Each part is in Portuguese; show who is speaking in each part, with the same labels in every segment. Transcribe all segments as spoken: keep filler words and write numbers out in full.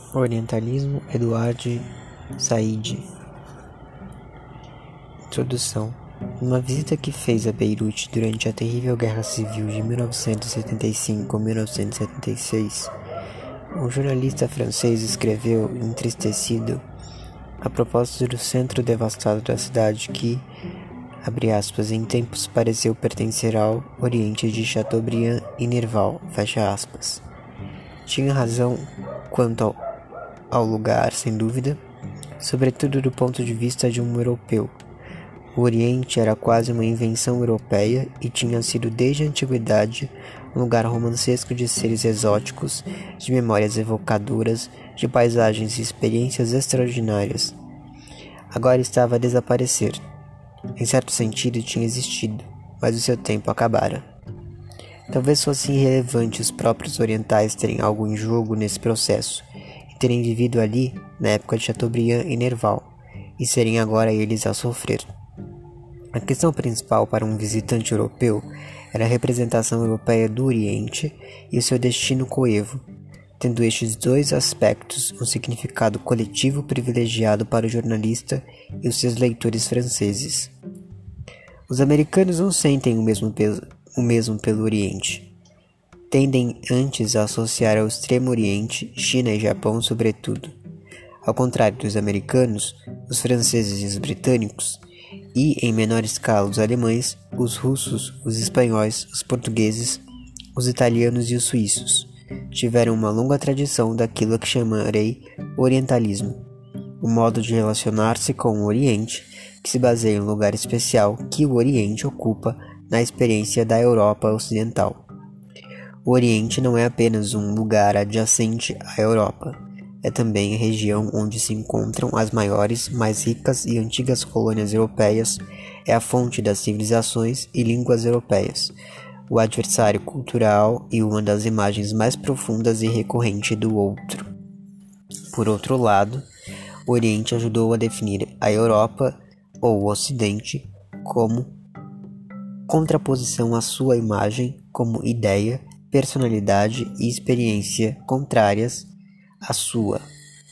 Speaker 1: Orientalismo, Eduard Said. Introdução. Numa visita que fez a Beirute durante a terrível Guerra Civil de mil novecentos e setenta e cinco a mil novecentos e setenta e seis, um jornalista francês escreveu, entristecido, a propósito do centro devastado da cidade que, abre aspas, em tempos pareceu pertencer ao Oriente de Chateaubriand e Nerval, fecha aspas. Tinha razão quanto ao ao lugar, sem dúvida, sobretudo do ponto de vista de um europeu. O Oriente era quase uma invenção europeia e tinha sido desde a antiguidade um lugar romancesco de seres exóticos, de memórias evocadoras, de paisagens e experiências extraordinárias. Agora estava a desaparecer. Em certo sentido tinha existido, mas o seu tempo acabara. Talvez fosse irrelevante os próprios orientais terem algo em jogo nesse processo, terem vivido ali na época de Chateaubriand e Nerval, e serem agora eles a sofrer. A questão principal para um visitante europeu era a representação europeia do Oriente e o seu destino coevo, tendo estes dois aspectos um significado coletivo privilegiado para o jornalista e os seus leitores franceses. Os americanos não sentem o mesmo, peso, o mesmo pelo Oriente. Tendem antes a associar ao Extremo Oriente, China e Japão sobretudo. Ao contrário dos americanos, os franceses e os britânicos, e, em menor escala, os alemães, os russos, os espanhóis, os portugueses, os italianos e os suíços, tiveram uma longa tradição daquilo que chamarei orientalismo, o modo de relacionar-se com o Oriente, que se baseia em um lugar especial que o Oriente ocupa na experiência da Europa Ocidental. O Oriente não é apenas um lugar adjacente à Europa, é também a região onde se encontram as maiores, mais ricas e antigas colônias europeias, é a fonte das civilizações e línguas europeias, o adversário cultural e uma das imagens mais profundas e recorrentes do outro. Por outro lado, o Oriente ajudou a definir a Europa, ou o Ocidente, como contraposição à sua imagem como ideia, personalidade e experiência contrárias à sua.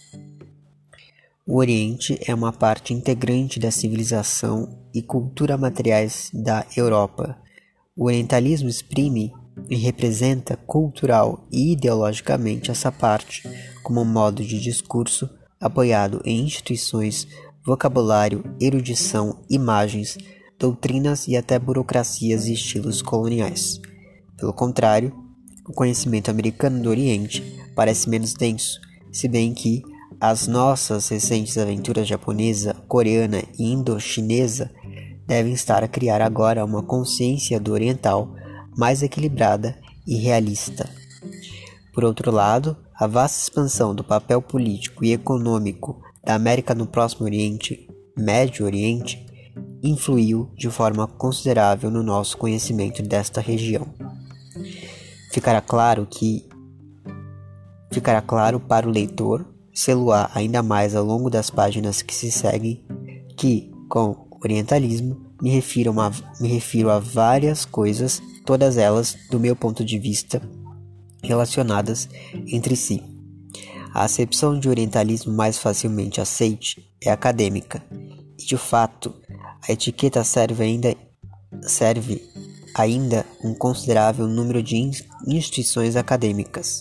Speaker 1: O Oriente é uma parte integrante da civilização e cultura materiais da Europa. O orientalismo exprime e representa cultural e ideologicamente essa parte como um modo de discurso apoiado em instituições, vocabulário, erudição, imagens, doutrinas e até burocracias e estilos coloniais. Pelo contrário, o conhecimento americano do Oriente parece menos denso, se bem que as nossas recentes aventuras japonesa, coreana e indo-chinesa devem estar a criar agora uma consciência do oriental mais equilibrada e realista. Por outro lado, a vasta expansão do papel político e econômico da América no Próximo Oriente, Médio Oriente, influiu de forma considerável no nosso conhecimento desta região. Ficará claro que ficará claro para o leitor, sê-lo-á ainda mais ao longo das páginas que se seguem, que, com orientalismo, me refiro, a uma, me refiro a várias coisas, todas elas, do meu ponto de vista, relacionadas entre si. A acepção de orientalismo mais facilmente aceite é acadêmica, e de fato, a etiqueta serve ainda serve ainda um considerável número de instituições acadêmicas.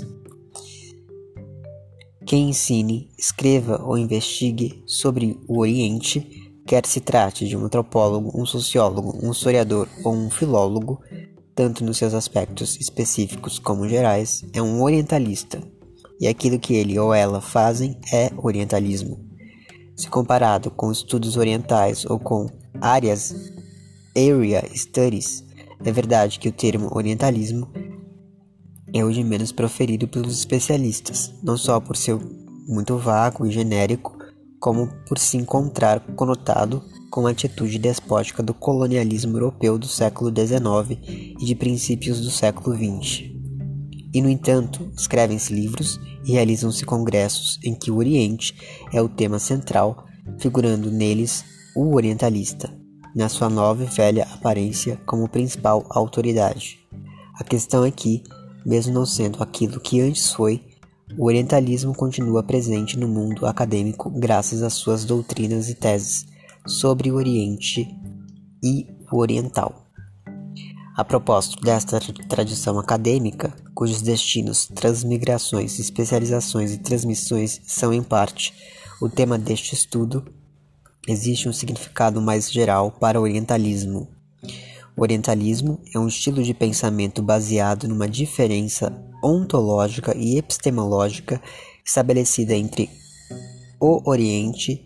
Speaker 1: Quem ensine, escreva ou investigue sobre o Oriente, quer se trate de um antropólogo, um sociólogo, um historiador ou um filólogo, tanto nos seus aspectos específicos como gerais, é um orientalista, e aquilo que ele ou ela fazem é orientalismo. Se comparado com estudos orientais ou com áreas, area studies, é verdade que o termo orientalismo é o de menos proferido pelos especialistas, não só por ser muito vago e genérico, como por se encontrar conotado com a atitude despótica do colonialismo europeu do século dezenove e de princípios do século vinte. E, no entanto, escrevem-se livros e realizam-se congressos em que o Oriente é o tema central, figurando neles o orientalista, na sua nova e velha aparência como principal autoridade. A questão é que, mesmo não sendo aquilo que antes foi, o orientalismo continua presente no mundo acadêmico graças às suas doutrinas e teses sobre o Oriente e o oriental. A propósito desta tradição acadêmica, cujos destinos, transmigrações, especializações e transmissões são em parte o tema deste estudo, existe um significado mais geral para o orientalismo. O orientalismo é um estilo de pensamento baseado numa diferença ontológica e epistemológica estabelecida entre o Oriente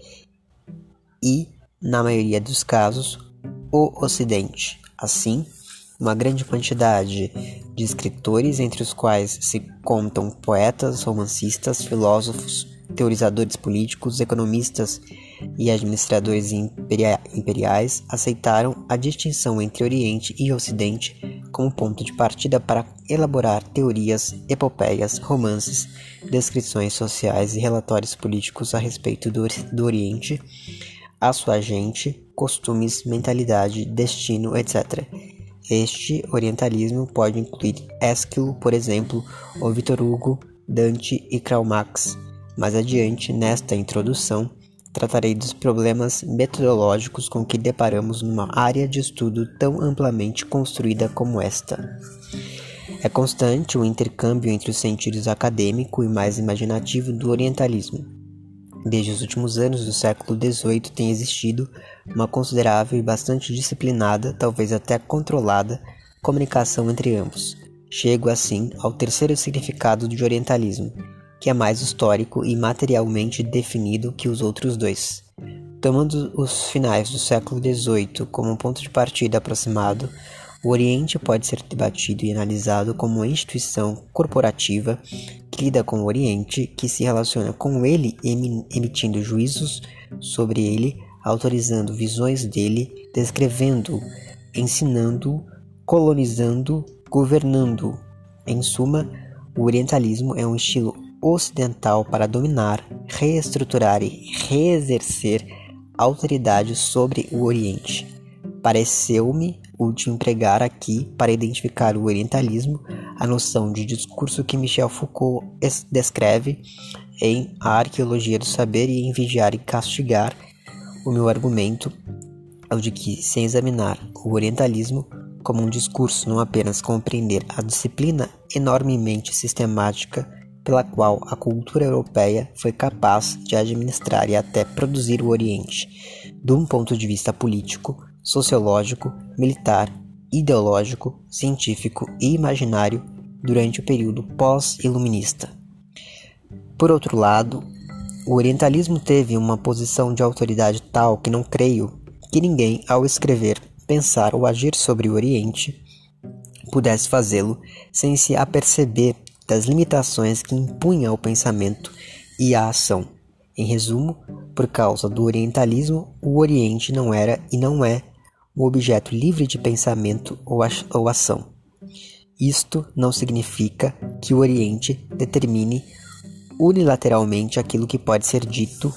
Speaker 1: e, na maioria dos casos, o Ocidente. Assim, uma grande quantidade de escritores, entre os quais se contam poetas, romancistas, filósofos, teorizadores políticos, economistas e administradores imperia- imperiais, aceitaram a distinção entre Oriente e Ocidente como ponto de partida para elaborar teorias, epopeias, romances, descrições sociais e relatórios políticos a respeito do, do Oriente, a sua gente, costumes, mentalidade, destino, etcétera. Este orientalismo pode incluir Ésquilo, por exemplo, ou Victor Hugo, Dante e Karl Marx. Mais adiante, nesta introdução, tratarei dos problemas metodológicos com que deparamos numa área de estudo tão amplamente construída como esta. É constante o intercâmbio entre os sentidos acadêmico e mais imaginativo do orientalismo. Desde os últimos anos do século dezoito tem existido uma considerável e bastante disciplinada, talvez até controlada, comunicação entre ambos. Chego assim ao terceiro significado de orientalismo, que é mais histórico e materialmente definido que os outros dois. Tomando os finais do século dezoito como um ponto de partida aproximado, o Oriente pode ser debatido e analisado como uma instituição corporativa que lida com o Oriente, que se relaciona com ele emitindo juízos sobre ele, autorizando visões dele, descrevendo, ensinando, colonizando, governando. Em suma, o orientalismo é um estilo ocidental para dominar, reestruturar e reexercer autoridade sobre o Oriente. Pareceu-me útil empregar aqui, para identificar o orientalismo, a noção de discurso que Michel Foucault descreve em A Arqueologia do Saber e em Vigiar e Castigar. O meu argumento é o de que, sem examinar o orientalismo como um discurso, não apenas compreender a disciplina enormemente sistemática pela qual a cultura europeia foi capaz de administrar e até produzir o Oriente, de um ponto de vista político, sociológico, militar, ideológico, científico e imaginário durante o período pós-iluminista. Por outro lado, o orientalismo teve uma posição de autoridade tal que não creio que ninguém, ao escrever, pensar ou agir sobre o Oriente, pudesse fazê-lo sem se aperceber das limitações que impunha o pensamento e a ação. Em resumo, por causa do orientalismo, o Oriente não era e não é um objeto livre de pensamento ou ação. Isto não significa que o Oriente determine unilateralmente aquilo que pode ser dito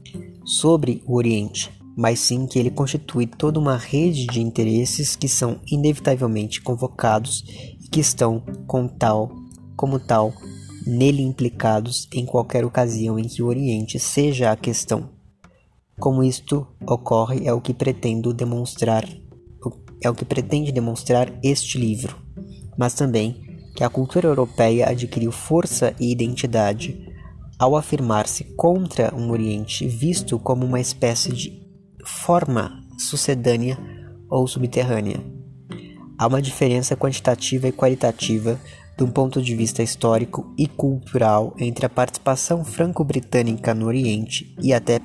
Speaker 1: sobre o Oriente, mas sim que ele constitui toda uma rede de interesses que são inevitavelmente convocados e que estão com tal, como tal, nele implicados em qualquer ocasião em que o Oriente seja a questão. Como isto ocorre é o que pretendo demonstrar, é o que pretende demonstrar este livro, mas também que a cultura europeia adquiriu força e identidade ao afirmar-se contra um Oriente visto como uma espécie de forma sucedânea ou subterrânea. Há uma diferença quantitativa e qualitativa de um ponto de vista histórico e cultural entre a participação franco-britânica no Oriente e até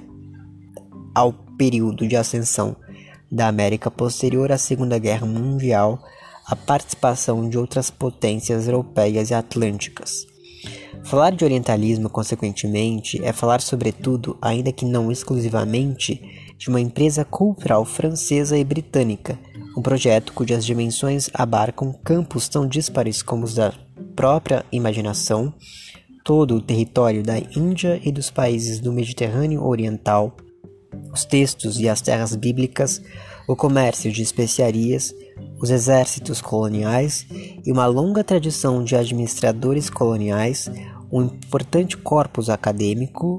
Speaker 1: ao período de ascensão da América posterior à Segunda Guerra Mundial, a participação de outras potências europeias e atlânticas. Falar de orientalismo, consequentemente, é falar sobretudo, ainda que não exclusivamente, de uma empresa cultural francesa e britânica, um projeto cujas dimensões abarcam campos tão díspares como os da própria imaginação, todo o território da Índia e dos países do Mediterrâneo Oriental, os textos e as terras bíblicas, o comércio de especiarias, os exércitos coloniais e uma longa tradição de administradores coloniais, um importante corpus acadêmico,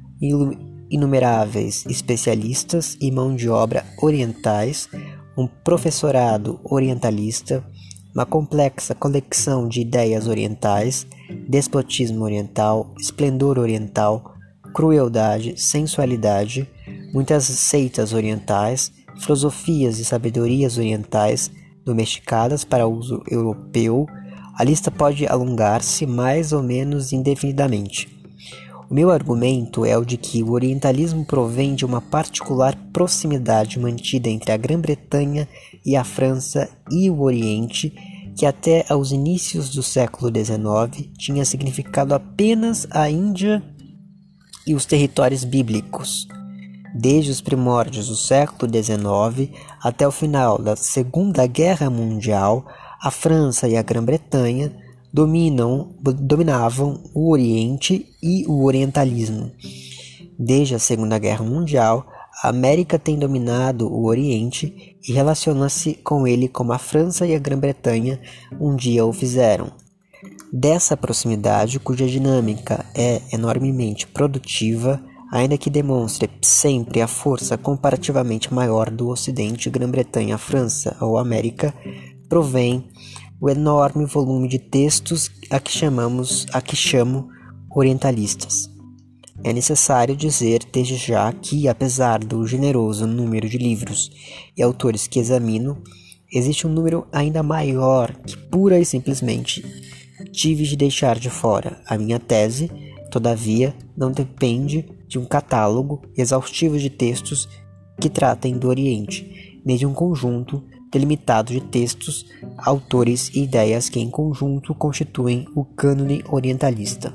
Speaker 1: inumeráveis especialistas e mão de obra orientais, um professorado orientalista, uma complexa coleção de ideias orientais, despotismo oriental, esplendor oriental, crueldade, sensualidade, muitas seitas orientais, filosofias e sabedorias orientais domesticadas para uso europeu. A lista pode alongar-se mais ou menos indefinidamente. O meu argumento é o de que o orientalismo provém de uma particular proximidade mantida entre a Grã-Bretanha e a França e o Oriente, que até aos inícios do século dezenove tinha significado apenas a Índia e os territórios bíblicos. Desde os primórdios do século dezenove até o final da Segunda Guerra Mundial, a França e a Grã-Bretanha dominam, dominavam o Oriente e o orientalismo. Desde a Segunda Guerra Mundial, a América tem dominado o Oriente e relaciona-se com ele como a França e a Grã-Bretanha um dia o fizeram. Dessa proximidade, cuja dinâmica é enormemente produtiva, ainda que demonstre sempre a força comparativamente maior do Ocidente, Grã-Bretanha, França ou América, provém o enorme volume de textos a que chamamos, a que chamo orientalistas. É necessário dizer desde já que, apesar do generoso número de livros e autores que examino, existe um número ainda maior que pura e simplesmente tive de deixar de fora. A minha tese, todavia, não depende de um catálogo exaustivo de textos que tratem do Oriente, nem de um conjunto delimitado de textos, autores e ideias que em conjunto constituem o cânone orientalista.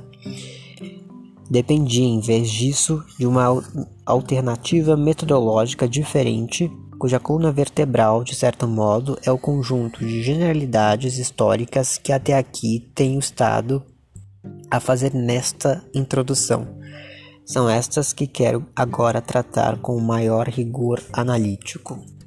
Speaker 1: Dependia, em vez disso, de uma alternativa metodológica diferente, cuja coluna vertebral, de certo modo, é o conjunto de generalidades históricas que até aqui tenho estado a fazer nesta introdução. São estas que quero agora tratar com o maior rigor analítico.